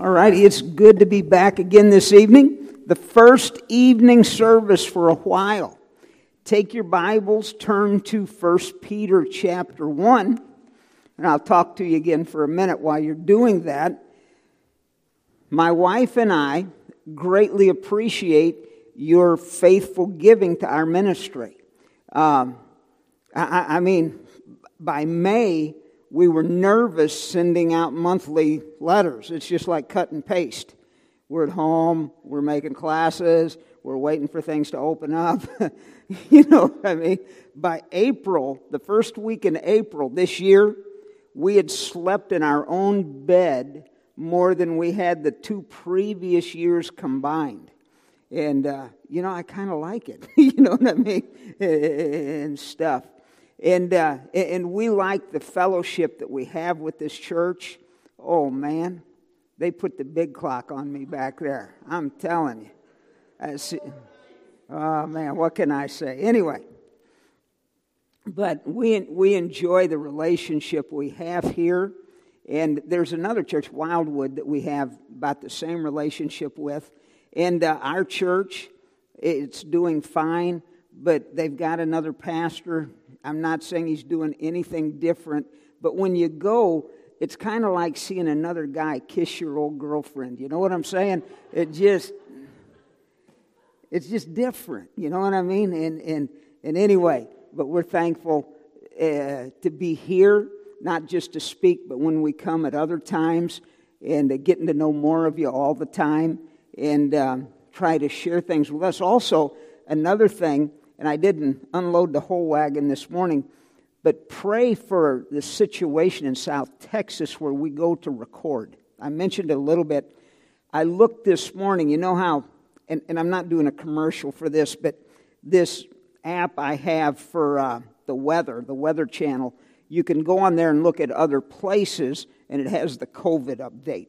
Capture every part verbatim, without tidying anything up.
All right, it's good to be back again this evening. The first evening service for a while. Take your Bibles, turn to First Peter chapter one, and I'll talk to you again for a minute while you're doing that. My wife and I greatly appreciate your faithful giving to our ministry. Um, I, I mean, by May, we were nervous sending out monthly letters. It's just like cut and paste. We're at home, we're making classes, we're waiting for things to open up. You know what I mean? By April, the first week in April this year, we had slept in our own bed more than we had the two previous years combined. And, uh, you know, I kind of like it. You know what I mean? And stuff. And uh, and we like the fellowship that we have with this church. Oh, man. They put the big clock on me back there. I'm telling you. I see, oh, man, what can I say? Anyway. But we we enjoy the relationship we have here. And there's another church, Wildwood, that we have about the same relationship with. And uh, our church, it's doing fine. But they've got another pastor. I'm not saying he's doing anything different, but when you go, it's kind of like seeing another guy kiss your old girlfriend. You know what I'm saying? It just, it's just different. You know what I mean? And and and anyway, but we're thankful uh, to be here, not just to speak, but when we come at other times, and uh, getting to know more of you all the time, and um, try to share things with us. Also, another thing. And I didn't unload the whole wagon this morning, but pray for the situation in South Texas where we go to record. I mentioned it a little bit. I looked this morning, you know how, and, and I'm not doing a commercial for this, but this app I have for uh, the weather, the Weather Channel, you can go on there and look at other places, and it has the COVID update.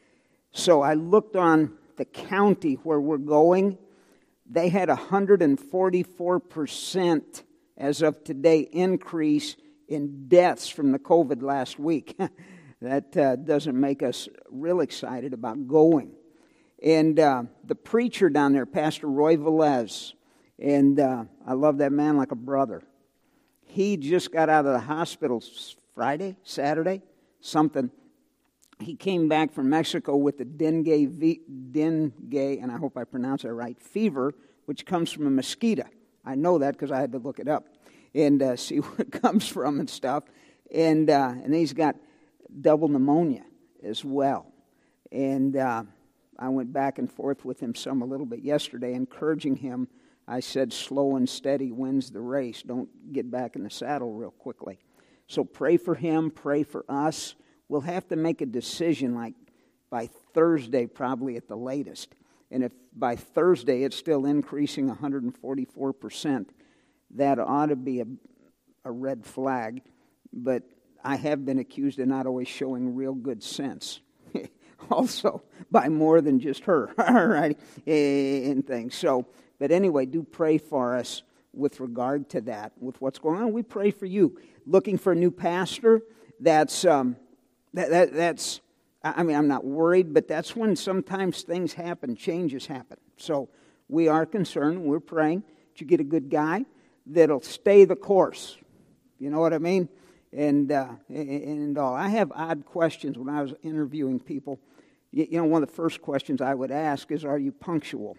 So I looked on the county where we're going. They had a one hundred forty-four percent as of today increase in deaths from the COVID last week. That uh, doesn't make us real excited about going. And uh, the preacher down there, Pastor Roy Velez, and uh, I love that man like a brother. He just got out of the hospital Friday, Saturday, something. He came back from Mexico with the dengue, dengue, and I hope I pronounce it right, fever, which comes from a mosquito. I know that because I had to look it up and uh, see where it comes from and stuff. And uh, and he's got double pneumonia as well. And uh, I went back and forth with him some a little bit yesterday, encouraging him. I said, slow and steady wins the race. Don't get back in the saddle real quickly. So pray for him, pray for us. We'll have to make a decision like by Thursday probably at the latest. And if by Thursday it's still increasing one hundred forty-four percent, that ought to be a, a red flag. But I have been accused of not always showing real good sense. Also, by more than just her, all right, and things. So, but anyway, do pray for us with regard to that, with what's going on. We pray for you. Looking for a new pastor, that's... Um, That, that that's, I mean, I'm not worried, but that's when sometimes things happen, changes happen. So we are concerned, we're praying that you get a good guy that'll stay the course. You know what I mean? And uh, and all. I have odd questions when I was interviewing people. You, you know, one of the first questions I would ask is, are you punctual?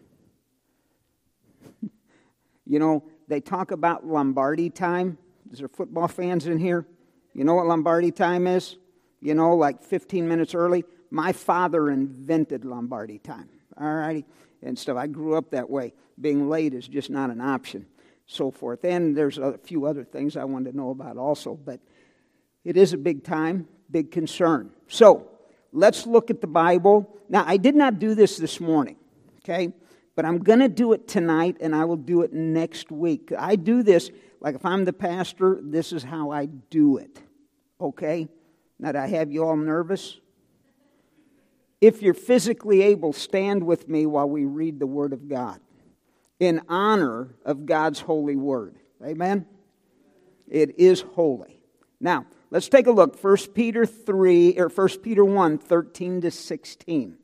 You know, they talk about Lombardi time. Is there football fans in here? You know what Lombardi time is? You know, like fifteen minutes early. My father invented Lombardi time, all righty, and stuff. I grew up that way. Being late is just not an option, so forth. And there's a few other things I wanted to know about also, but it is a big time, big concern. So let's look at the Bible. Now, I did not do this this morning, okay, but I'm going to do it tonight, and I will do it next week. I do this, like if I'm the pastor, this is how I do it, okay? Now, do I have you all nervous? If you're physically able, stand with me while we read the Word of God in honor of God's holy Word. Amen? It is holy. Now, let's take a look. First Peter three or First Peter one, thirteen to sixteen.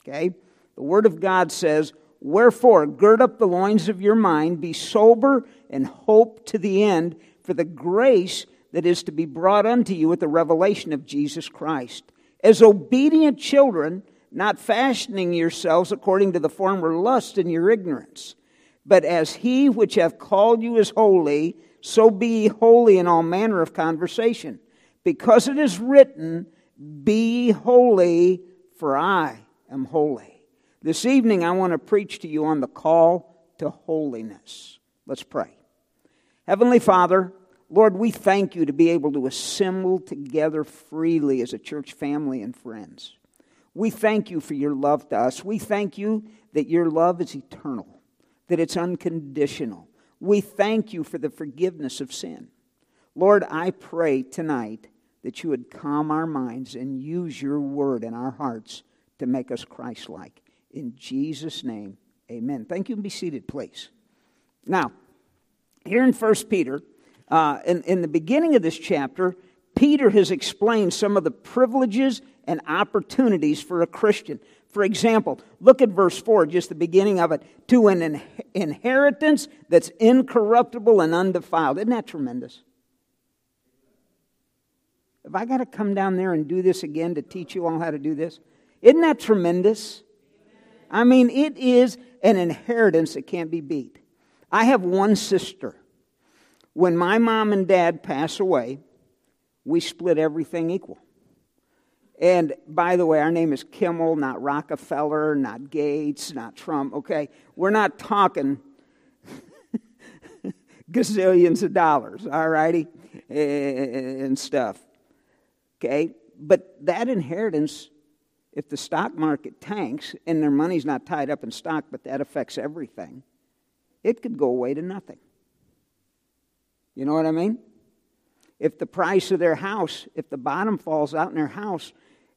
Okay? The Word of God says, wherefore, gird up the loins of your mind, be sober, and hope to the end for the grace that is to be brought unto you at the revelation of Jesus Christ. As obedient children, not fashioning yourselves according to the former lust in your ignorance, but as he which hath called you is holy, so be ye holy in all manner of conversation. Because it is written, be holy, for I am holy. This evening I want to preach to you on the call to holiness. Let's pray. Heavenly Father, Lord, we thank you to be able to assemble together freely as a church family and friends. We thank you for your love to us. We thank you that your love is eternal, that it's unconditional. We thank you for the forgiveness of sin. Lord, I pray tonight that you would calm our minds and use your word in our hearts to make us Christ-like. In Jesus' name, amen. Thank you, and be seated, please. Now, here in First Peter, uh, in, in the beginning of this chapter, Peter has explained some of the privileges and opportunities for a Christian. For example, look at verse four, just the beginning of it. To an in- inheritance that's incorruptible and undefiled. Isn't that tremendous? Have I got to come down there and do this again to teach you all how to do this? Isn't that tremendous? I mean, it is an inheritance that can't be beat. I have one sister. When my mom and dad pass away, we split everything equal. And by the way, our name is Kimmel, not Rockefeller, not Gates, not Trump, okay? We're not talking gazillions of dollars, all righty, and stuff, okay? But that inheritance, if the stock market tanks and their money's not tied up in stock, but that affects everything, it could go away to nothing. You know what I mean? If the price of their house, if the bottom falls out in their house,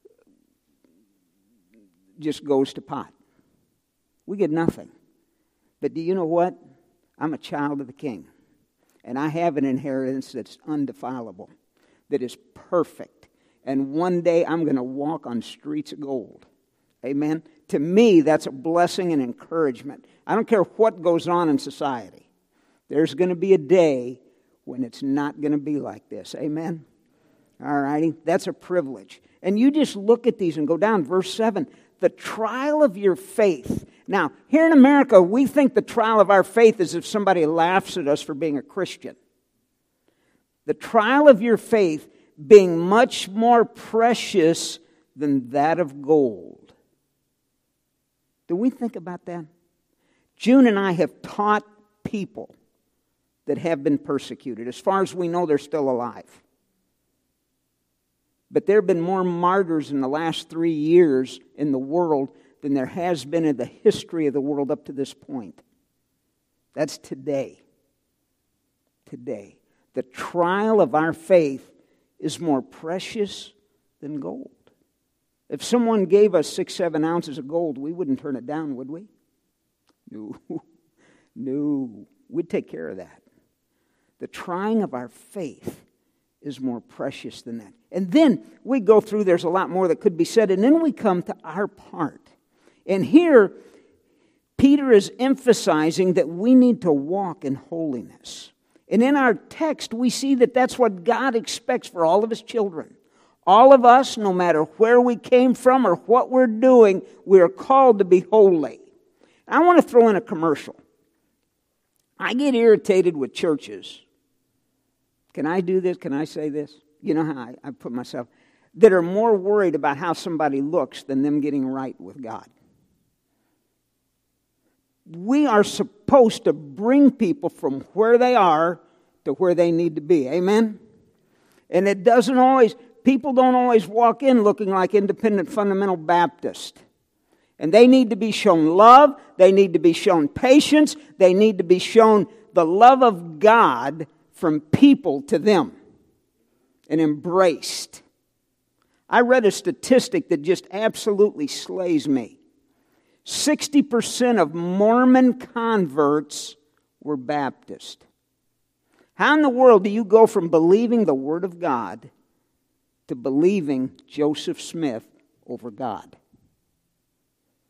just goes to pot. We get nothing. But do you know what? I'm a child of the King. And I have an inheritance that's undefilable, that is perfect. And one day I'm going to walk on streets of gold. Amen? To me, that's a blessing and encouragement. I don't care what goes on in society. There's going to be a day when it's not going to be like this. Amen? All righty? That's a privilege. And you just look at these and go down. Verse seven, the trial of your faith. Now, here in America, we think the trial of our faith is if somebody laughs at us for being a Christian. The trial of your faith being much more precious than that of gold. Do we think about that? June and I have taught people that have been persecuted. As far as we know, they're still alive. But there have been more martyrs in the last three years in the world than there has been in the history of the world up to this point. That's today. Today. The trial of our faith is more precious than gold. If someone gave us six, seven ounces of gold, we wouldn't turn it down, would we? No. No. We'd take care of that. The trying of our faith is more precious than that. And then we go through, there's a lot more that could be said, and then we come to our part. And here, Peter is emphasizing that we need to walk in holiness. And in our text, we see that that's what God expects for all of His children. All of us, no matter where we came from or what we're doing, we are called to be holy. I want to throw in a commercial. I get irritated with churches. Can I do this? Can I say this? You know how I, I put myself, that are more worried about how somebody looks than them getting right with God. We are supposed to bring people from where they are to where they need to be. Amen? And it doesn't always, people don't always walk in looking like independent fundamental Baptist. And they need to be shown love. They need to be shown patience. They need to be shown the love of God from people to them and embraced. I read a statistic that just absolutely slays me. sixty percent of Mormon converts were Baptist. How in the world do you go from believing the Word of God to believing Joseph Smith over God?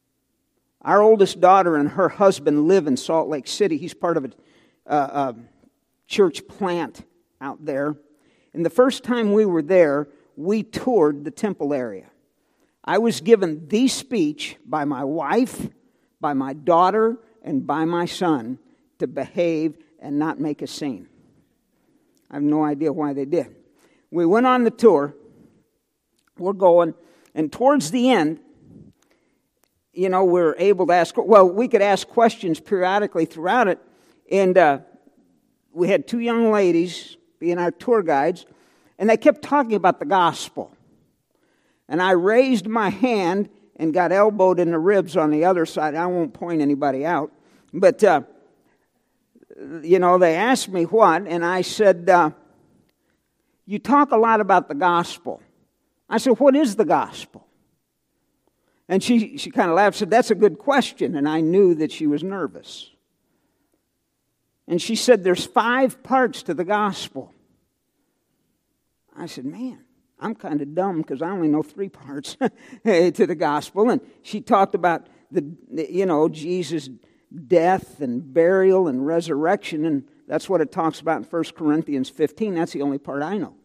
Our oldest daughter and her husband live in Salt Lake City. He's part of a, uh, a church plant out there. And the first time we were there, we toured the temple area. I was given the speech by my wife, by my daughter, and by my son to behave and not make a scene. I have no idea why they did. We went on the tour. We're going, and towards the end, you know, we're able to ask, well, we could ask questions periodically throughout it. And uh, we had two young ladies being our tour guides, and they kept talking about the gospel. And I raised my hand and got elbowed in the ribs on the other side. I won't point anybody out. But, uh, you know, they asked me what, and I said, uh, you talk a lot about the gospel. I said, what is the gospel? And she, she kind of laughed and said, that's a good question. And I knew that she was nervous. And she said, there's five parts to the gospel. I said, man, I'm kind of dumb because I only know three parts to the gospel. And she talked about, the you know, Jesus' death and burial and resurrection. And that's what it talks about in First Corinthians fifteen. That's the only part I know.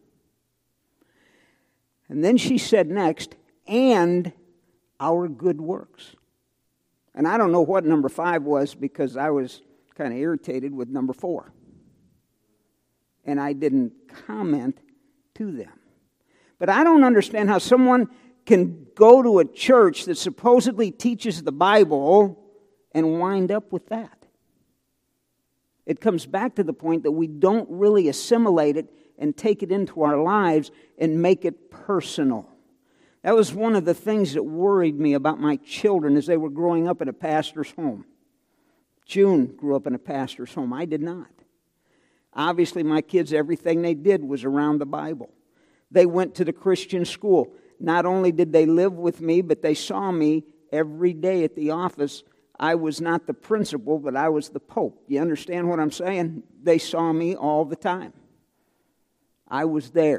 And then she said next, and our good works. And I don't know what number five was because I was kind of irritated with number four. And I didn't comment to them. But I don't understand how someone can go to a church that supposedly teaches the Bible and wind up with that. It comes back to the point that we don't really assimilate it and take it into our lives and make it personal. That was one of the things that worried me about my children as they were growing up in a pastor's home. June grew up in a pastor's home. I did not. Obviously, my kids, everything they did was around the Bible. They went to the Christian school. Not only did they live with me, but they saw me every day at the office. I was not the principal, but I was the pope. You understand what I'm saying? They saw me all the time. I was there.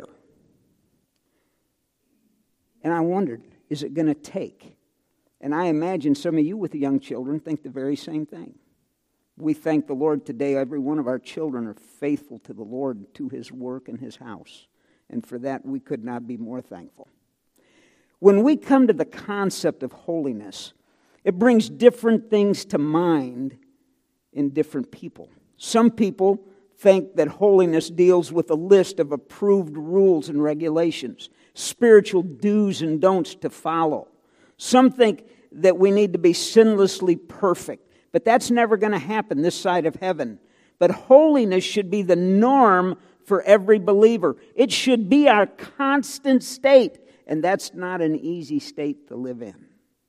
And I wondered, is it going to take? And I imagine some of you with young children think the very same thing. We thank the Lord today. Every one of our children are faithful to the Lord, to His work and His house. And for that, we could not be more thankful. When we come to the concept of holiness, it brings different things to mind in different people. Some people think that holiness deals with a list of approved rules and regulations, spiritual do's and don'ts to follow. Some think that we need to be sinlessly perfect, but that's never going to happen this side of heaven. But holiness should be the norm for every believer. It should be our constant state, and that's not an easy state to live in.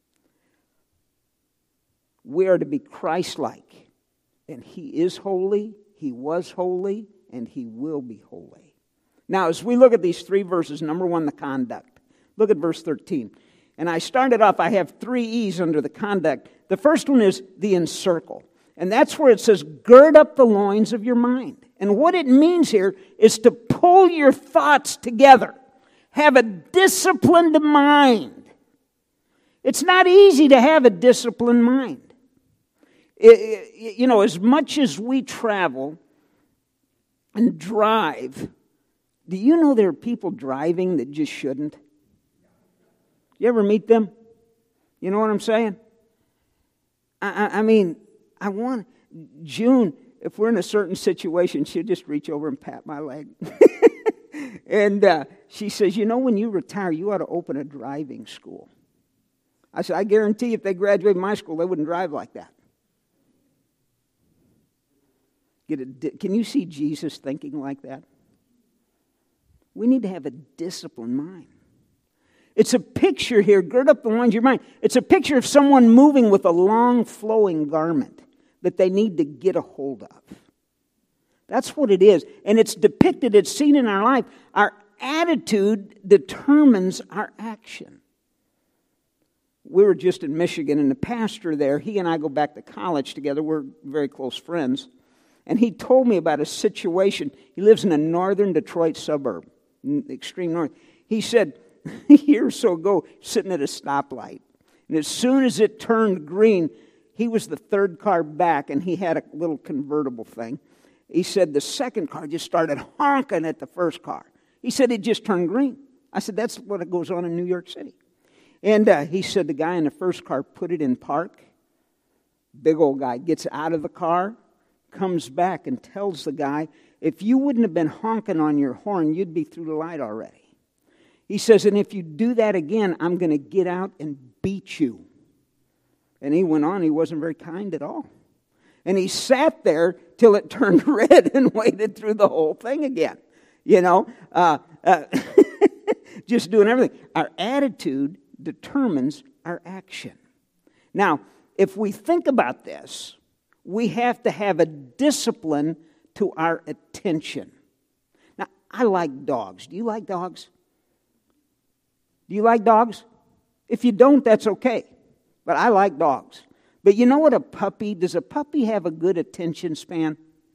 We are to be Christ-like, and He is holy, He was holy, and He will be holy. Now, as we look at these three verses, number one, the conduct. Look at verse thirteen. And I started off, I have three E's under the conduct. The first one is the encircle. And that's where it says, gird up the loins of your mind. And what it means here is to pull your thoughts together. Have a disciplined mind. It's not easy to have a disciplined mind. It, it, you know, as much as we travel and drive, do you know there are people driving that just shouldn't? You ever meet them? You know what I'm saying? I, I, I mean, I want June, if we're in a certain situation, she'll just reach over and pat my leg. And uh, she says, you know, when you retire, you ought to open a driving school. I said, I guarantee if they graduated my school, they wouldn't drive like that. Get a, can you see Jesus thinking like that? We need to have a disciplined mind. It's a picture here, gird up the loins of your mind. It's a picture of someone moving with a long flowing garment that they need to get a hold of. That's what it is. And it's depicted, it's seen in our life. Our attitude determines our action. We were just in Michigan, and the pastor there, he and I go back to college together. We're very close friends. And he told me about a situation. He lives in a northern Detroit suburb, extreme north. He said, years or so ago, sitting at a stoplight. And as soon as it turned green, he was the third car back, and he had a little convertible thing. He said the second car just started honking at the first car. He said it just turned green. I said, that's what goes on in New York City. And uh, he said the guy in the first car put it in park. Big old guy gets out of the car, comes back and tells the guy, if you wouldn't have been honking on your horn, you'd be through the light already. He says, and if you do that again, I'm going to get out and beat you. And he went on. He wasn't very kind at all. And he sat there till it turned red and waited through the whole thing again. You know, uh, uh, just doing everything. Our attitude determines our action. Now, if we think about this, we have to have a discipline to our attention. Now, I like dogs. Do you like dogs? Do you like dogs? If you don't, that's okay. But I like dogs. But you know what a puppy, does a puppy have a good attention span?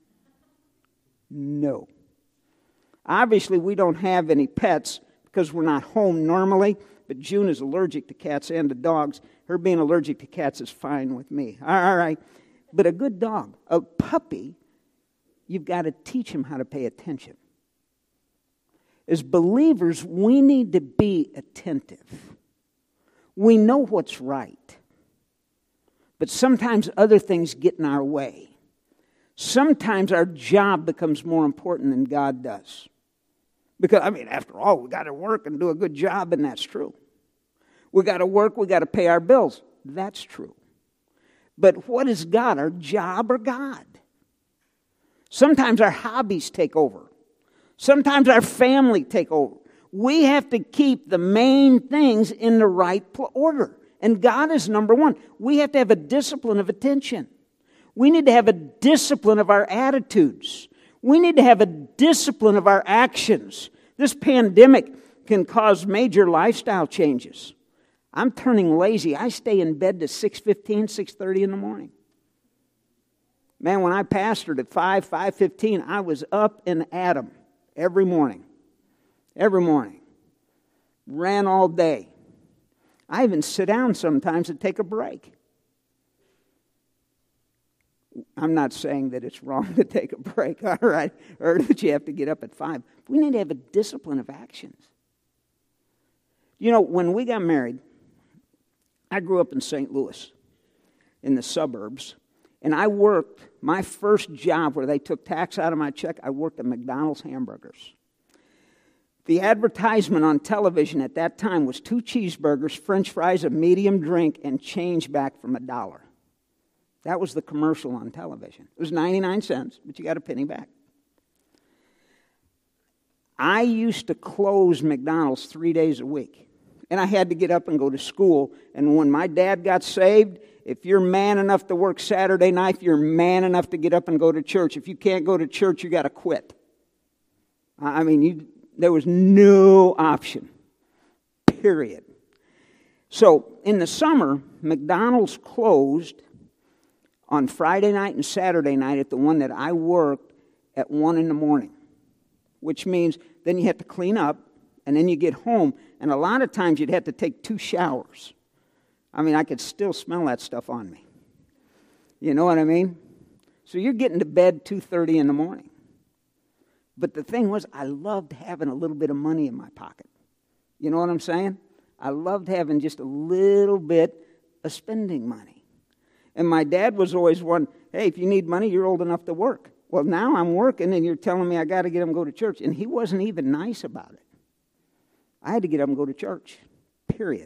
No. Obviously, we don't have any pets because we're not home normally. But June is allergic to cats and to dogs. Her being allergic to cats is fine with me. All right. But a good dog, a puppy, you've got to teach him how to pay attention. As believers, we need to be attentive. We know what's right. But sometimes other things get in our way. Sometimes our job becomes more important than God does. Because, I mean, after all, we got to work and do a good job, and that's true. We got to work, we got to pay our bills. That's true. But what is God, our job or God? Sometimes our hobbies take over. Sometimes our family take over. We have to keep the main things in the right order. And God is number one. We have to have a discipline of attention. We need to have a discipline of our attitudes. We need to have a discipline of our actions. This pandemic can cause major lifestyle changes. I'm turning lazy. I stay in bed to six fifteen, six thirty in the morning. Man, when I pastored at five, five fifteen, I was up and at 'em every morning. Every morning. Ran all day. I even sit down sometimes to take a break. I'm not saying that it's wrong to take a break, all right, or that you have to get up at five. We need to have a discipline of actions. You know, when we got married, I grew up in Saint Louis, in the suburbs, and I worked, my first job where they took tax out of my check, I worked at McDonald's hamburgers. The advertisement on television at that time was two cheeseburgers, French fries, a medium drink, and change back from a dollar. That was the commercial on television. It was ninety-nine cents, but you got a penny back. I used to close McDonald's three days a week. And I had to get up and go to school. And when my dad got saved, if you're man enough to work Saturday night, you're man enough to get up and go to church. If you can't go to church, you got to quit. I mean, you, there was no option. Period. So in the summer, McDonald's closed on Friday night and Saturday night at the one that I worked at one in the morning, which means then you have to clean up, and then you get home, and a lot of times you'd have to take two showers. I mean, I could still smell that stuff on me. You know what I mean? So you're getting to bed two thirty in the morning. But the thing was, I loved having a little bit of money in my pocket. You know what I'm saying? I loved having just a little bit of spending money. And my dad was always one, hey, if you need money, you're old enough to work. Well, now I'm working, and you're telling me I got to get him to go to church. And he wasn't even nice about it. I had to get him to go to church, period.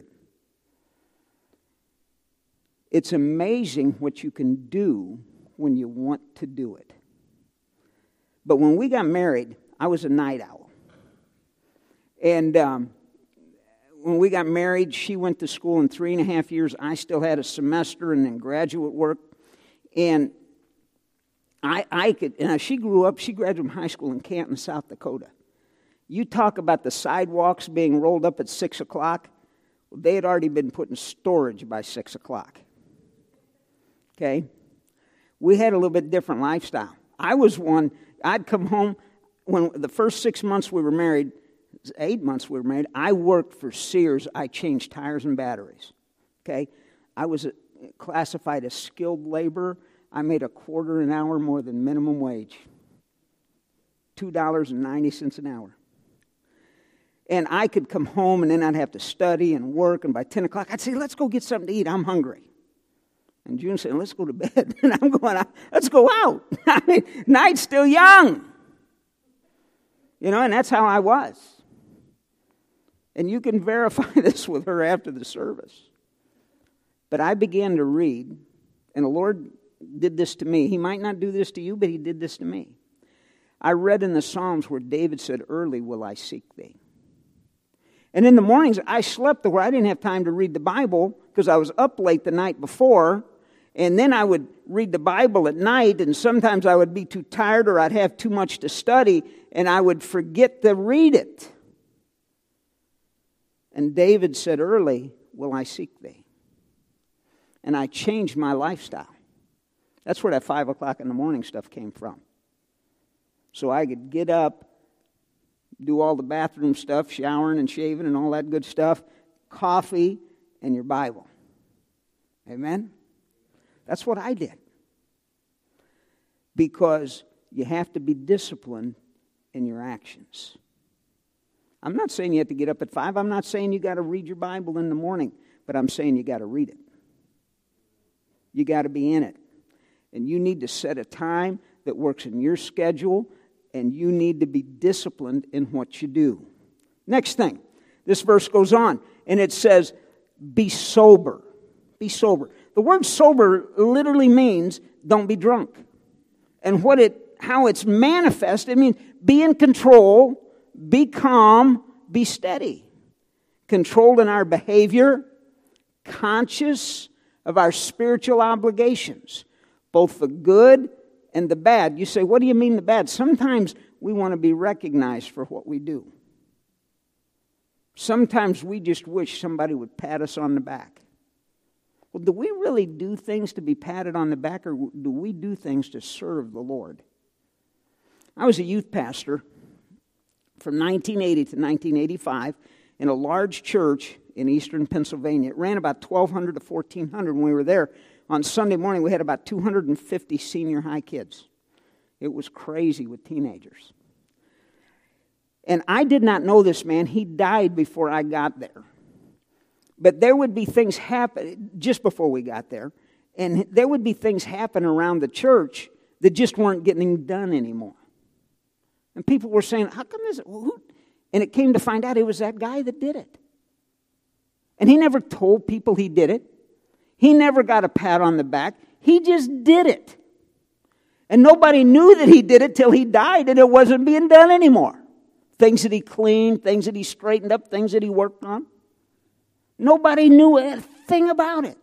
It's amazing what you can do when you want to do it. But when we got married, I was a night owl. And um, when we got married, she went to school in three and a half years. I still had a semester and then graduate work. And I, I could, and she grew up, she graduated from high school in Canton, South Dakota. You talk about the sidewalks being rolled up at six o'clock. Well, they had already been put in storage by six o'clock. Okay? We had a little bit different lifestyle. I was one, I'd come home, when the first six months we were married, eight months we were married, I worked for Sears. I changed tires and batteries. okay? I was classified as skilled labor. I made a quarter an hour more than minimum wage. two dollars and ninety cents an hour. And I could come home and then I'd have to study and work. And by ten o'clock, I'd say, let's go get something to eat. I'm hungry. And June said, let's go to bed. And I'm going, let's go out. I mean, night's still young. You know, and that's how I was. And you can verify this with her after the service. But I began to read, and the Lord did this to me. He might not do this to you, but he did this to me. I read in the Psalms where David said, early will I seek thee. And in the mornings, I slept where I didn't have time to read the Bible because I was up late the night before. And then I would read the Bible at night, and sometimes I would be too tired or I'd have too much to study, and I would forget to read it. And David said, early will I seek thee. And I changed my lifestyle. That's where that five o'clock in the morning stuff came from. So I could get up, do all the bathroom stuff, showering and shaving and all that good stuff, coffee, and your Bible. Amen? That's what I did. Because you have to be disciplined in your actions. I'm not saying you have to get up at five. I'm not saying you got to read your Bible in the morning. But I'm saying you got to read it. You got to be in it. And you need to set a time that works in your schedule. And you need to be disciplined in what you do. Next thing. This verse goes on. And it says, be sober. Be sober. The word sober literally means don't be drunk. And what it, how it's manifest, it means be in control, be calm, be steady. Controlled in our behavior, conscious of our spiritual obligations, both the good and the bad. You say, what do you mean the bad? Sometimes we want to be recognized for what we do. Sometimes we just wish somebody would pat us on the back. Well, do we really do things to be patted on the back, or do we do things to serve the Lord? I was a youth pastor from nineteen eighty to nineteen eighty-five in a large church in eastern Pennsylvania. It ran about twelve hundred to fourteen hundred when we were there. On Sunday morning, we had about two hundred fifty senior high kids. It was crazy with teenagers. And I did not know this man. He died before I got there. But there would be things happen just before we got there. And there would be things happen around the church that just weren't getting done anymore. And people were saying, how come this? And it came to find out it was that guy that did it. And he never told people he did it. He never got a pat on the back. He just did it. And nobody knew that he did it till he died and it wasn't being done anymore. Things that he cleaned, things that he straightened up, things that he worked on. Nobody knew a thing about it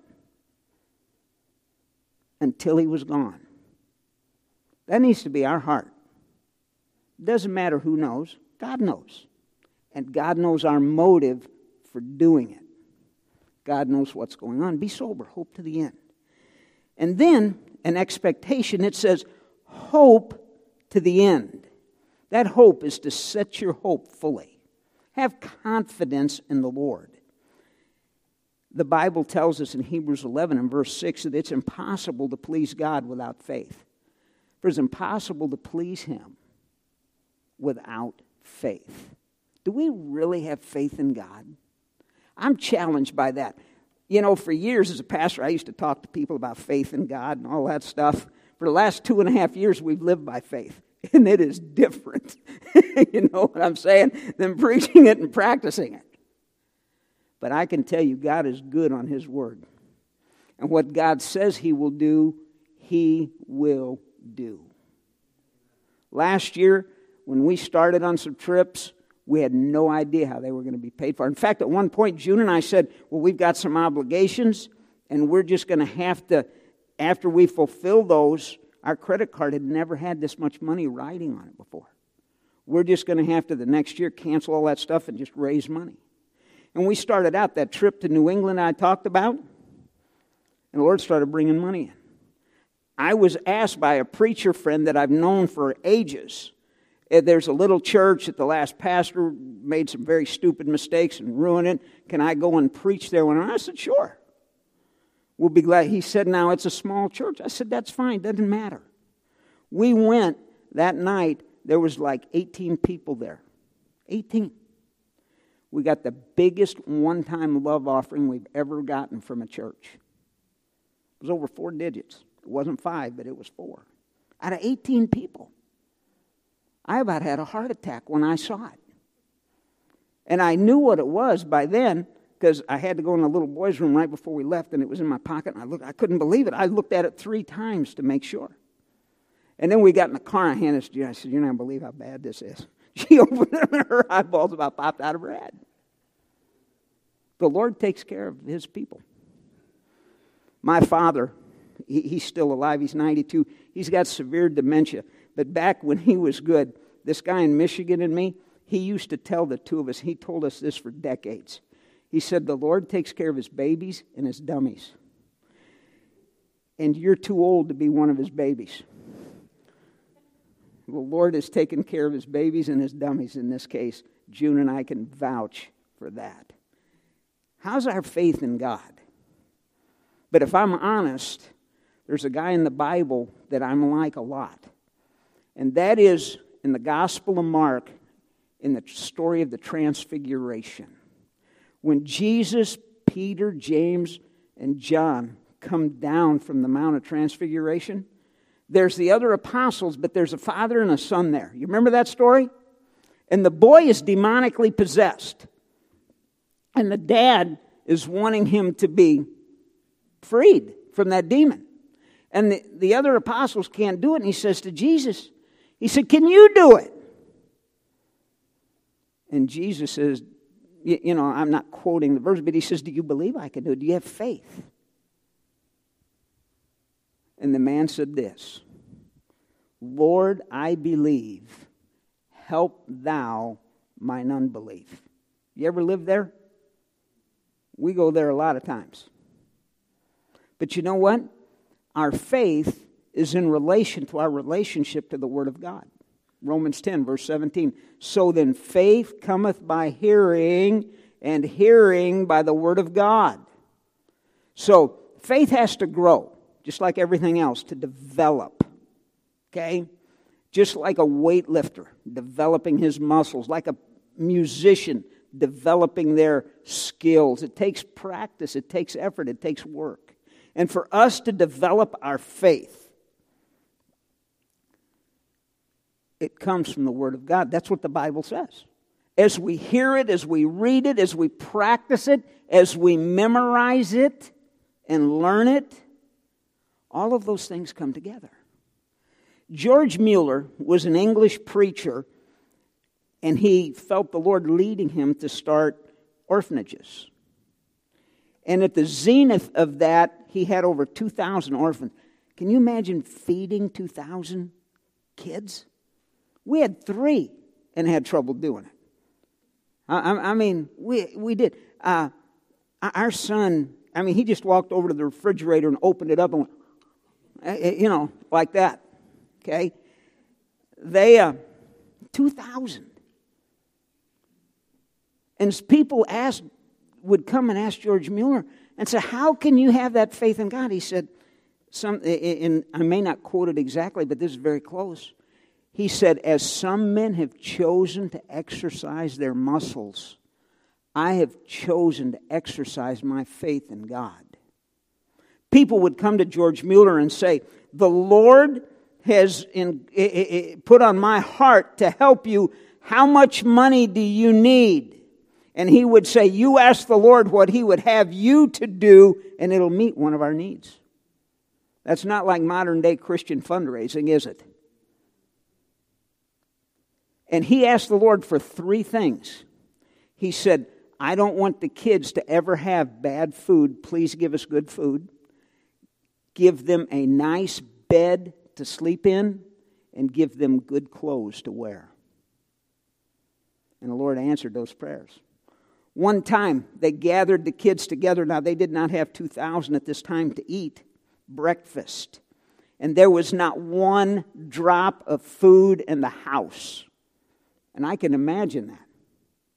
until he was gone. That needs to be our heart. It doesn't matter who knows. God knows. And God knows our motive for doing it. God knows what's going on. Be sober. Hope to the end. And then, an expectation. It says, hope to the end. That hope is to set your hope fully. Have confidence in the Lord. The Bible tells us in Hebrews eleven and verse six that it's impossible to please God without faith. For it's impossible to please Him without faith. Do we really have faith in God? I'm challenged by that. You know, for years as a pastor, I used to talk to people about faith in God and all that stuff. For the last two and a half years, we've lived by faith. And it is different, you know what I'm saying, than preaching it and practicing it. But I can tell you, God is good on His word. And what God says He will do, He will do. Last year, when we started on some trips, we had no idea how they were going to be paid for. In fact, at one point, June and I said, well, we've got some obligations, and we're just going to have to, after we fulfill those, our credit card had never had this much money riding on it before. We're just going to have to, the next year, cancel all that stuff and just raise money. And we started out that trip to New England I talked about, and the Lord started bringing money in. I was asked by a preacher friend that I've known for ages. There's a little church that the last pastor made some very stupid mistakes and ruined it. Can I go and preach there? And I said, sure. We'll be glad. He said, now it's a small church. I said, that's fine, doesn't matter. We went that night, there was like eighteen people there. eighteen. We got the biggest one-time love offering we've ever gotten from a church. It was over four digits. It wasn't five, but it was four. Out of eighteen people. I about had a heart attack when I saw it. And I knew what it was by then, because I had to go in the little boys' room right before we left, and it was in my pocket, and I looked, I couldn't believe it. I looked at it three times to make sure. And then we got in the car, and I handed it to Gina. I said, you're not going to believe how bad this is. She opened it, and her eyeballs about popped out of her head. The Lord takes care of His people. My father, he, he's still alive. He's ninety-two. He's got severe dementia. But back when he was good, this guy in Michigan and me, he used to tell the two of us, he told us this for decades. He said, the Lord takes care of His babies and His dummies. And you're too old to be one of His babies. The Lord has taken care of His babies and His dummies in this case. June and I can vouch for that. How's our faith in God? But if I'm honest, there's a guy in the Bible that I'm like a lot. And that is in the Gospel of Mark, in the story of the Transfiguration. When Jesus, Peter, James, and John come down from the Mount of Transfiguration, there's the other apostles, but there's a father and a son there. You remember that story? And the boy is demonically possessed. And the dad is wanting him to be freed from that demon. And the, the other apostles can't do it. And he says to Jesus, he said, can you do it? And Jesus says, you, you know, I'm not quoting the verse, but he says, do you believe I can do it? Do you have faith? And the man said this, Lord, I believe, help thou mine unbelief. You ever lived there? We go there a lot of times. But you know what? Our faith is in relation to our relationship to the Word of God. Romans ten, verse seventeen. So then faith cometh by hearing, and hearing by the Word of God. So faith has to grow, just like everything else, to develop. Okay? Just like a weightlifter developing his muscles, like a musician developing their skills. It takes practice, it takes effort, it takes work. And for us to develop our faith, it comes from the Word of God. That's what the Bible says. As we hear it, as we read it, as we practice it, as we memorize it and learn it, all of those things come together. George Mueller was an English preacher, and he felt the Lord leading him to start orphanages. And at the zenith of that, he had over two thousand orphans. Can you imagine feeding two thousand kids? We had three and had trouble doing it. I, I, I mean, we we did. Uh, our son, I mean, he just walked over to the refrigerator and opened it up and went, you know, like that. Okay? They, uh, two thousand. And people asked, would come and ask George Mueller and say, how can you have that faith in God? He said, some, and I may not quote it exactly, but this is very close. He said, as some men have chosen to exercise their muscles, I have chosen to exercise my faith in God. People would come to George Mueller and say, the Lord has in, put on my heart to help you. How much money do you need? And he would say, you ask the Lord what He would have you to do, and it'll meet one of our needs. That's not like modern day Christian fundraising, is it? And he asked the Lord for three things. He said, I don't want the kids to ever have bad food. Please give us good food. Give them a nice bed to sleep in, and give them good clothes to wear. And the Lord answered those prayers. One time, they gathered the kids together. Now, they did not have two thousand at this time to eat breakfast. And there was not one drop of food in the house. And I can imagine that.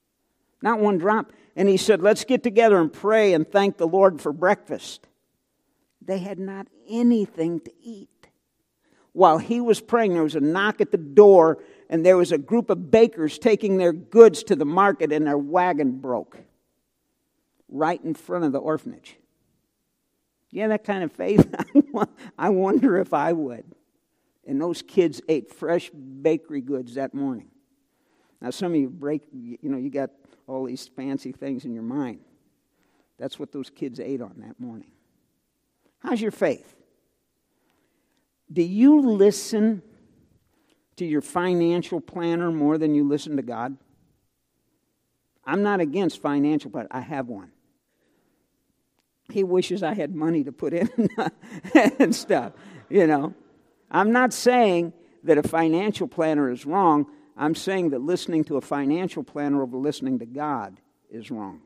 Not one drop. And he said, let's get together and pray and thank the Lord for breakfast. They had not anything to eat. While he was praying, there was a knock at the door, and there was a group of bakers taking their goods to the market, and their wagon broke right in front of the orphanage. Yeah, that kind of faith, I wonder if I would. And those kids ate fresh bakery goods that morning. Now, some of you break, you know, you got all these fancy things in your mind. That's what those kids ate on that morning. How's your faith? Do you listen to your financial planner more than you listen to God? I'm not against financial planner. I have one. He wishes I had money to put in and stuff, you know. I'm not saying that a financial planner is wrong. I'm saying that listening to a financial planner over listening to God is wrong.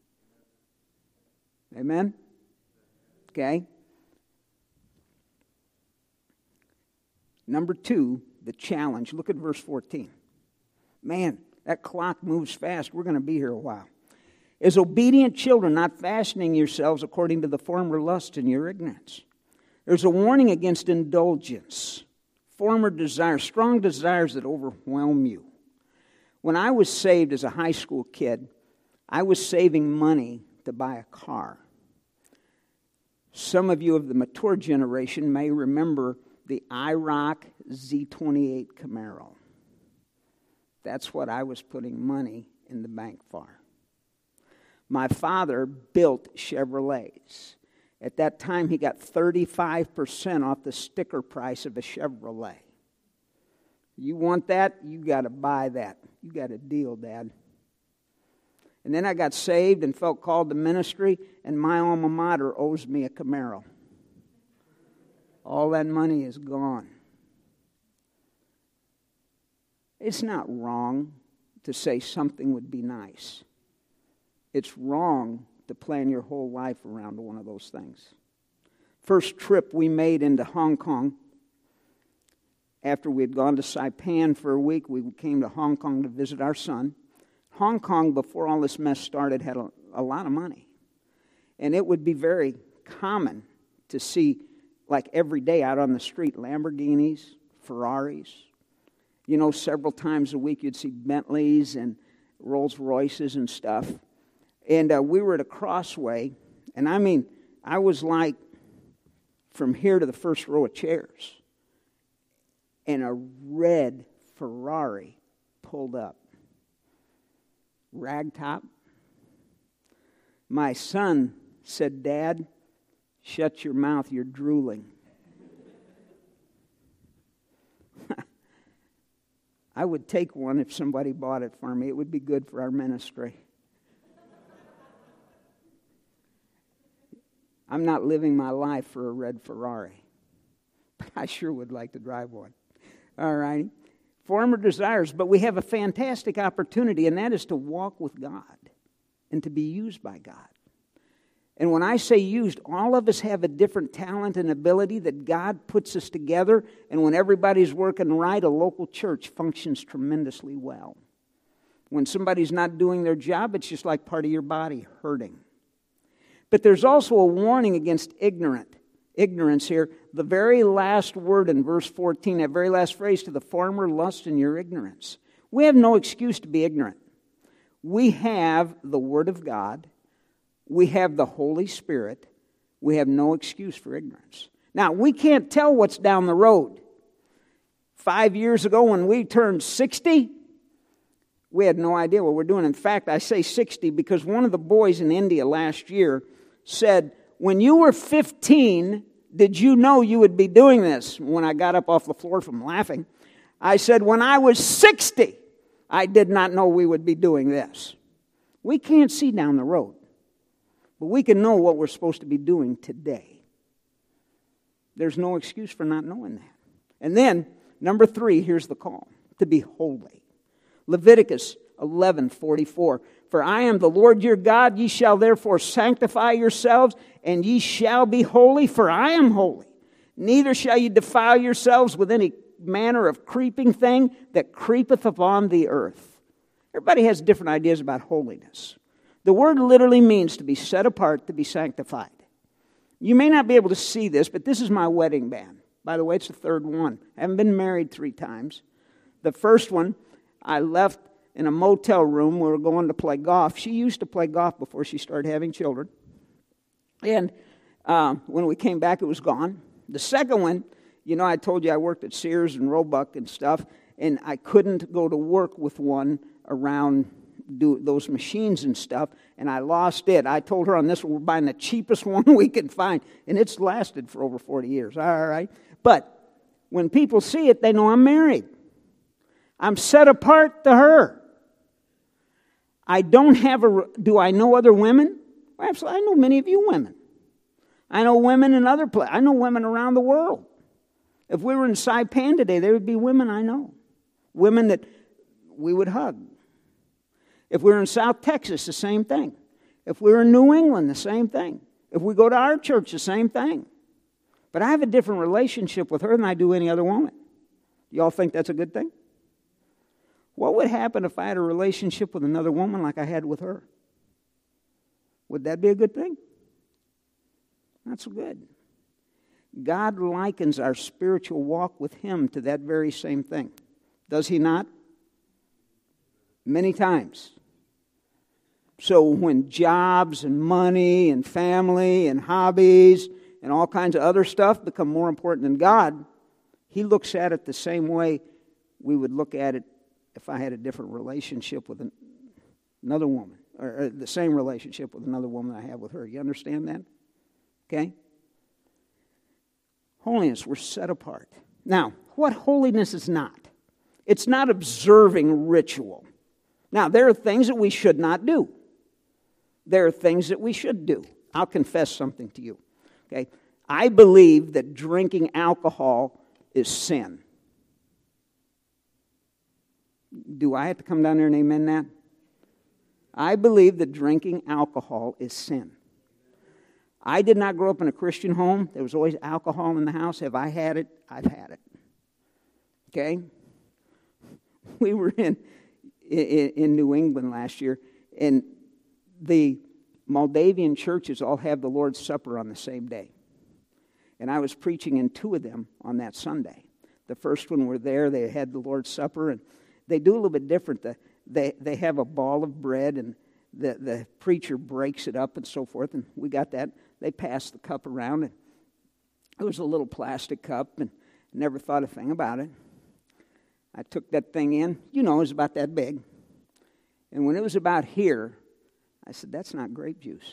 Amen? Okay? Number two, the challenge. Look at verse fourteen. Man, that clock moves fast. We're going to be here a while. As obedient children, not fashioning yourselves according to the former lust in your ignorance. There's a warning against indulgence, former desires, strong desires that overwhelm you. When I was saved as a high school kid, I was saving money to buy a car. Some of you of the mature generation may remember the I ROC Z twenty-eight Camaro. That's what I was putting money in the bank for. My father built Chevrolets. At that time, he got thirty-five percent off the sticker price of a Chevrolet. You want that? You got to buy that. You got a deal, Dad. And then I got saved and felt called to ministry, and my alma mater owes me a Camaro. All that money is gone. It's not wrong to say something would be nice. It's wrong to plan your whole life around one of those things. First trip we made into Hong Kong, after we had gone to Saipan for a week, we came to Hong Kong to visit our son. Hong Kong, before all this mess started, had a, a lot of money. And it would be very common to see, like every day out on the street, Lamborghinis, Ferraris. You know, several times a week you'd see Bentleys and Rolls Royces and stuff. And uh, we were at a crossway, and I mean, I was like from here to the first row of chairs. And a red Ferrari pulled up. Ragtop. My son said, "Dad, shut your mouth, you're drooling." I would take one if somebody bought it for me. It would be good for our ministry. I'm not living my life for a red Ferrari. But I sure would like to drive one. All right. Former desires, but we have a fantastic opportunity, and that is to walk with God and to be used by God. And when I say used, all of us have a different talent and ability that God puts us together, and when everybody's working right, a local church functions tremendously well. When somebody's not doing their job, it's just like part of your body hurting. But there's also a warning against ignorant. Ignorance here. The very last word in verse fourteen, that very last phrase, to the former lust in your ignorance. We have no excuse to be ignorant. We have the Word of God. We have the Holy Spirit. We have no excuse for ignorance. Now, we can't tell what's down the road. Five years ago when we turned sixty, we had no idea what we're doing. In fact, I say sixty because one of the boys in India last year said, "When you were fifteen, did you know you would be doing this?" When I got up off the floor from laughing, I said, "When I was sixty, I did not know we would be doing this." We can't see down the road, but we can know what we're supposed to be doing today. There's no excuse for not knowing that. And then, number three, here's the call, to be holy. Leviticus eleven forty-four. "For I am the Lord your God, ye shall therefore sanctify yourselves, and ye shall be holy, for I am holy. Neither shall ye defile yourselves with any manner of creeping thing that creepeth upon the earth." Everybody has different ideas about holiness. The word literally means to be set apart, to be sanctified. You may not be able to see this, but this is my wedding band. By the way, it's the third one. I haven't been married three times. The first one, I left in a motel room. We were going to play golf. She used to play golf before she started having children. And uh, when we came back, it was gone. The second one, you know, I told you I worked at Sears and Roebuck and stuff, and I couldn't go to work with one around do those machines and stuff, and I lost it. I told her on this one, we're buying the cheapest one we can find, and it's lasted for over forty years, all right? But when people see it, they know I'm married. I'm set apart to her. I don't have a, do I know other women? Well, absolutely, I know many of you women. I know women in other places. I know women around the world. If we were in Saipan today, there would be women I know. Women that we would hug. If we were in South Texas, the same thing. If we were in New England, the same thing. If we go to our church, the same thing. But I have a different relationship with her than I do any other woman. Y'all think that's a good thing? What would happen if I had a relationship with another woman like I had with her? Would that be a good thing? Not so good. God likens our spiritual walk with Him to that very same thing. Does He not? Many times. So when jobs and money and family and hobbies and all kinds of other stuff become more important than God, He looks at it the same way we would look at it if I had a different relationship with another woman, or the same relationship with another woman I have with her. You understand that? Okay? Holiness, we're set apart. Now, what holiness is not? It's not observing ritual. Now, there are things that we should not do. There are things that we should do. I'll confess something to you. Okay? I believe that drinking alcohol is sin. Do I have to come down there and amen that? I believe that drinking alcohol is sin. I did not grow up in a Christian home. There was always alcohol in the house. Have I had it? I've had it. Okay? We were in, in, in New England last year, and the Moldavian churches all have the Lord's Supper on the same day. And I was preaching in two of them on that Sunday. The first one were there. They had the Lord's Supper, and they do a little bit different. The, they, they have a ball of bread, and the, the preacher breaks it up and so forth, and we got that. They passed the cup around, and it was a little plastic cup, and never thought a thing about it. I took that thing in. You know, it was about that big. And when it was about here, I said, that's not grape juice.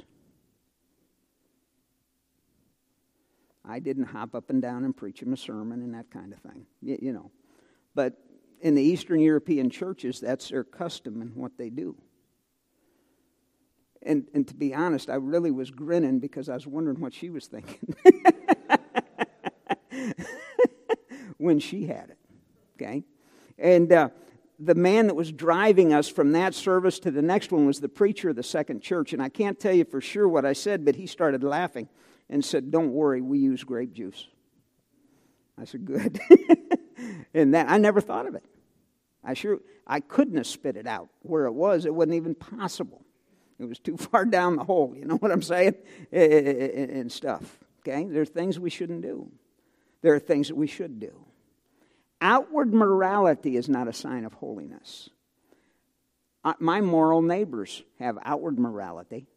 I didn't hop up and down and preach him a sermon and that kind of thing, you, you know. But in the Eastern European churches, that's their custom and what they do. And, and to be honest, I really was grinning because I was wondering what she was thinking when she had it, okay? And uh, the man that was driving us from that service to the next one was the preacher of the second church. And I can't tell you for sure what I said, but he started laughing and said, don't worry, we use grape juice. I said, good. And that I never thought of it. I sure, I couldn't have spit it out. Where it was, it wasn't even possible. It was too far down the hole, you know what I'm saying? And stuff, okay? There are things we shouldn't do. There are things that we should do. Outward morality is not a sign of holiness. My moral neighbors have outward morality.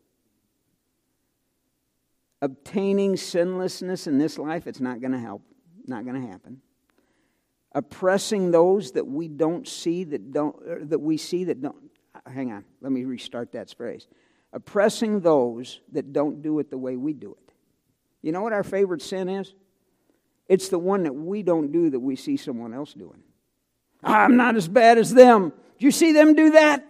Obtaining sinlessness in this life, it's not going to help. Not going to happen. Oppressing those that we don't see, that don't, that we see that don't. Hang on, let me restart that phrase. Oppressing those that don't do it the way we do it. You know what our favorite sin is? It's the one that we don't do that we see someone else doing. I'm not as bad as them. Do you see them do that?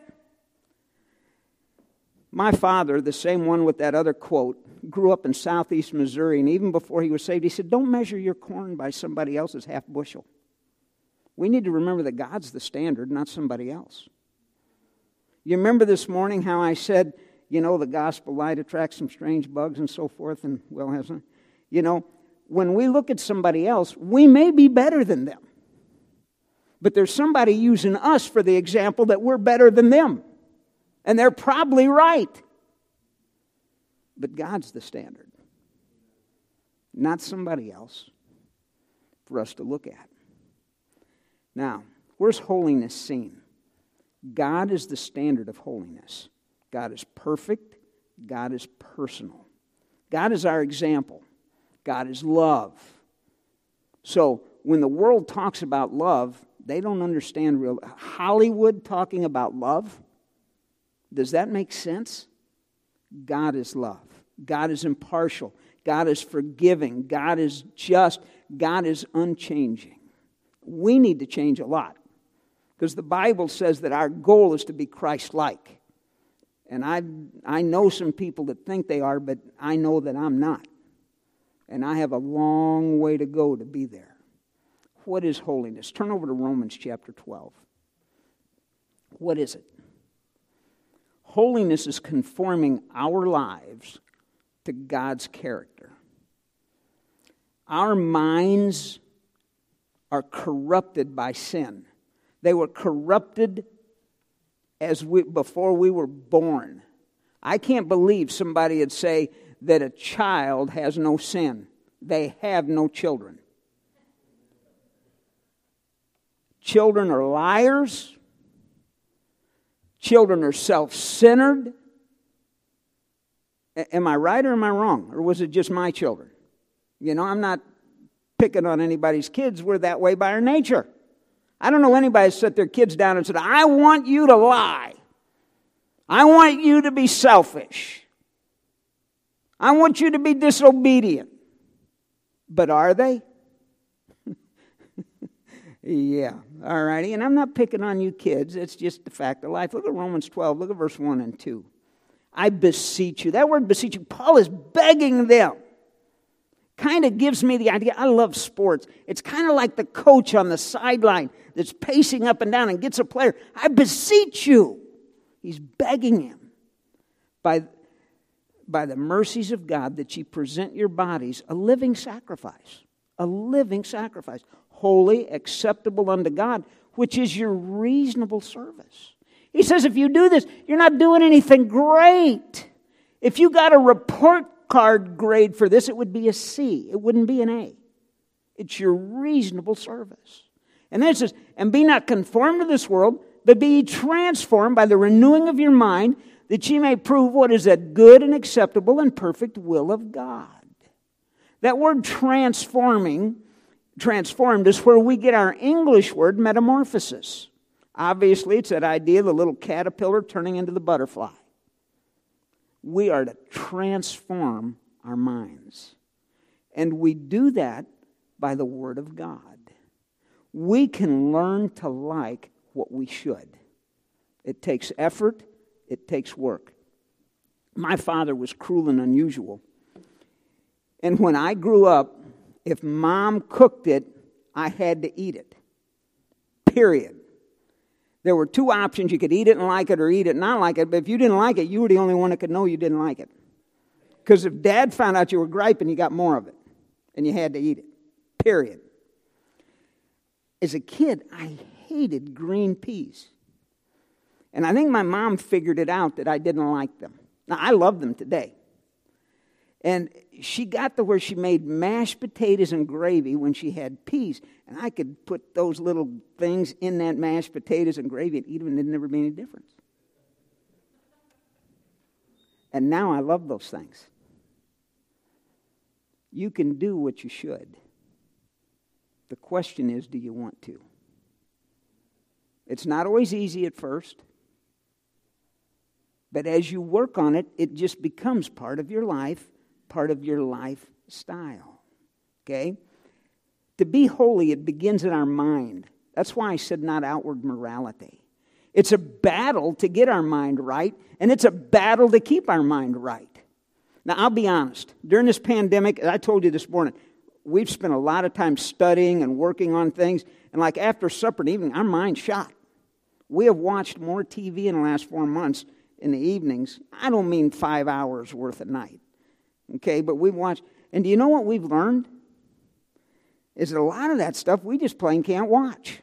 My father, the same one with that other quote, grew up in southeast Missouri, and even before he was saved, he said, don't measure your corn by somebody else's half bushel. We need to remember that God's the standard, not somebody else. You remember this morning how I said, you know, the gospel light attracts some strange bugs and so forth, and well, hasn't it? You know, when we look at somebody else, we may be better than them. But there's somebody using us for the example that we're better than them. And they're probably right. But God's the standard. not somebody else, for us to look at. Now, where's holiness seen? God is the standard of holiness. God is perfect. God is personal. God is our example. God is love. So when the world talks about love, they don't understand real. Hollywood talking about love, does that make sense? God is love. God is impartial. God is forgiving. God is just. God is unchanging. We need to change a lot because the Bible says that our goal is to be Christ-like. And I, I know some people that think they are, but I know that I'm not. And I have a long way to go to be there. What is holiness? Turn over to Romans chapter twelve. What is it? Holiness is conforming our lives to God's character. Our minds are corrupted by sin. They were corrupted as we, before we were born. I can't believe somebody would say that a child has no sin. They have no children. Children are liars. Children are self-centered. A- am I right or am I wrong? Or was it just my children? You know, I'm not picking on anybody's kids. We're that way by our nature. I don't know anybody set their kids down and said, I want you to lie. I want you to be selfish. I want you to be disobedient. But are they? Yeah, all righty. And I'm not picking on you kids. It's just the fact of life. Look at Romans twelve. Look at verse one and two. I beseech you. That word beseech you, Paul is begging them. Kind of gives me the idea. I love sports. It's kind of like the coach on the sideline that's pacing up and down and gets a player. I beseech you. He's begging him by, by the mercies of God that you present your bodies a living sacrifice. A living sacrifice. Holy, acceptable unto God, which is your reasonable service. He says if you do this, you're not doing anything great. If you got a report card grade for this, it would be a C. It wouldn't be an A. It's your reasonable service. And then it says, and be not conformed to this world, but be ye transformed by the renewing of your mind, that ye may prove what is that good and acceptable and perfect will of God. That word transforming, transformed, is where we get our English word metamorphosis. Obviously, it's that idea of the little caterpillar turning into the butterfly. We are to transform our minds. And we do that by the Word of God. We can learn to like what we should. It takes effort. It takes work. My father was cruel and unusual. And when I grew up, if Mom cooked it, I had to eat it. Period. There were two options. You could eat it and like it or eat it and not like it. But if you didn't like it, you were the only one that could know you didn't like it. Because if Dad found out you were griping, you got more of it. And you had to eat it. Period. As a kid, I hated green peas. And I think my mom figured it out that I didn't like them. Now, I love them today. And she got to where she made mashed potatoes and gravy when she had peas. And I could put those little things in that mashed potatoes and gravy and eat them, and it'd never be any difference. And now I love those things. You can do what you should. The question is, do you want to? It's not always easy at first. But as you work on it, it just becomes part of your life, part of your lifestyle. Okay? To be holy, it begins in our mind. That's why I said not outward morality. It's a battle to get our mind right, and it's a battle to keep our mind right. Now, I'll be honest. During this pandemic, as I told you this morning, we've spent a lot of time studying and working on things, and like after supper and evening, our mind's shot. We have watched more T V in the last four months in the evenings. I don't mean five hours worth a night. Okay, but we've watched, and do you know what we've learned? Is that a lot of that stuff we just plain can't watch.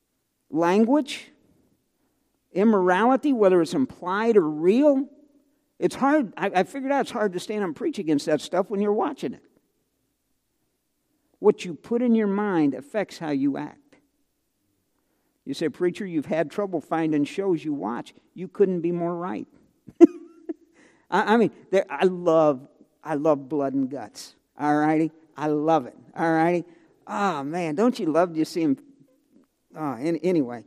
Language, immorality, whether it's implied or real, It's hard. I, I figured out it's hard to stand and preach against that stuff when you're watching it. What you put in your mind affects how you act. You say, preacher, you've had trouble finding shows you watch. You couldn't be more right. I, I mean, there, I love, I love Blood and Guts. All righty, I love it. All righty. Oh man, don't you love to see him? Oh, any, anyway,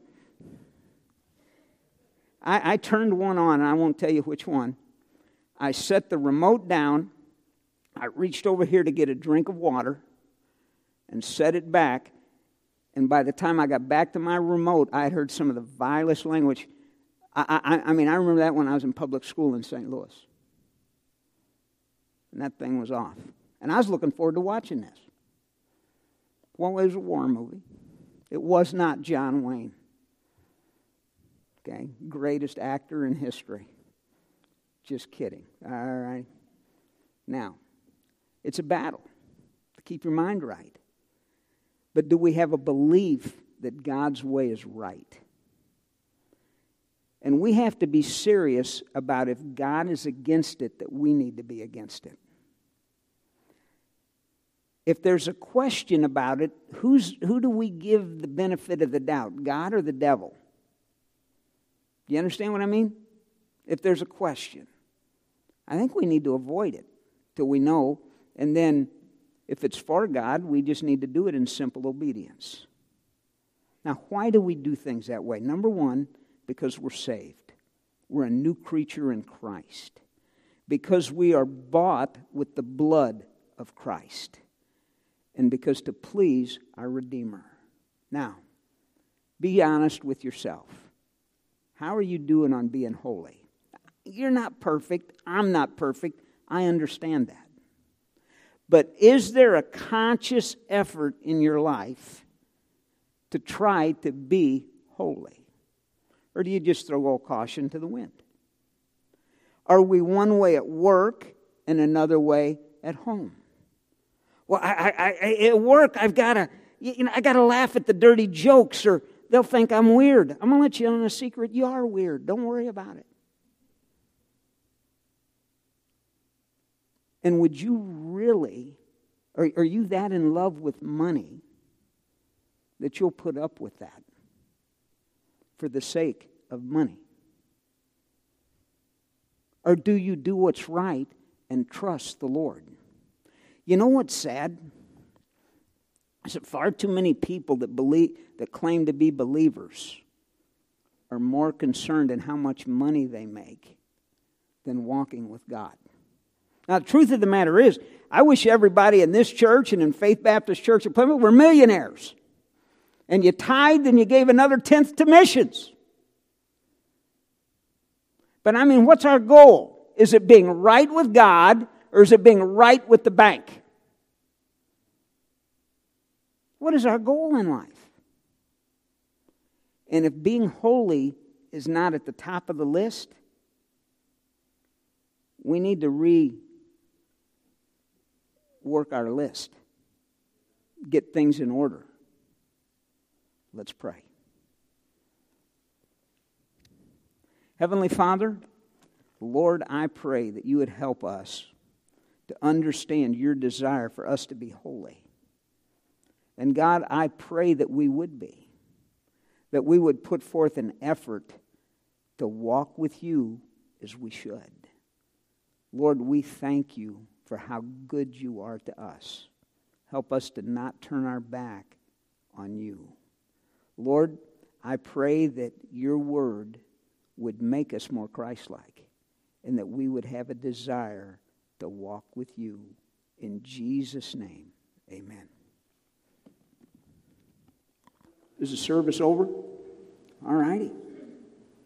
I, I turned one on, and I won't tell you which one. I set the remote down. I reached over here to get a drink of water and set it back. And by the time I got back to my remote, I had heard some of the vilest language. I, I, I mean, I remember that when I was in public school in Saint Louis. And that thing was off. And I was looking forward to watching this. Well, it was a war movie. It was not John Wayne. Okay, greatest actor in history. Just kidding. All right. Now, it's a battle to keep your mind right. But do we have a belief that God's way is right? And we have to be serious about if God is against it, that we need to be against it. If there's a question about it, who's, who do we give the benefit of the doubt, God or the devil? Do you understand what I mean? If there's a question, I think we need to avoid it till we know. And then if it's for God, we just need to do it in simple obedience. Now, why do we do things that way? Number one, because we're saved. We're a new creature in Christ. Because we are bought with the blood of Christ. And because to please our Redeemer. Now, be honest with yourself. How are you doing on being holy? You're not perfect. I'm not perfect. I understand that. But is there a conscious effort in your life to try to be holy? Or do you just throw all caution to the wind? Are we one way at work and another way at home? Well, I, I, I, at work, I've got to, you know, I got to laugh at the dirty jokes, or they'll think I'm weird. I'm going to let you in on a secret. You are weird. Don't worry about it. And would you really, are, are you that in love with money that you'll put up with that for the sake of money? Or do you do what's right and trust the Lord? You know what's sad? Is that far too many people that believe, that claim to be believers are more concerned in how much money they make than walking with God. Now, the truth of the matter is, I wish everybody in this church and in Faith Baptist Church of Plymouth were millionaires. And you tithed and you gave another tenth to missions. But I mean, what's our goal? Is it being right with God, or is it being right with the bank? What is our goal in life? And if being holy is not at the top of the list, we need to rework our list. Get things in order. Let's pray. Heavenly Father, Lord, I pray that you would help us to understand your desire for us to be holy. And God, I pray that we would be. That we would put forth an effort to walk with you as we should. Lord, we thank you for how good you are to us. Help us to not turn our back on you. Lord, I pray that your word would make us more Christ-like, and that we would have a desire to walk with you. In Jesus' name, amen. Is the service over? All righty.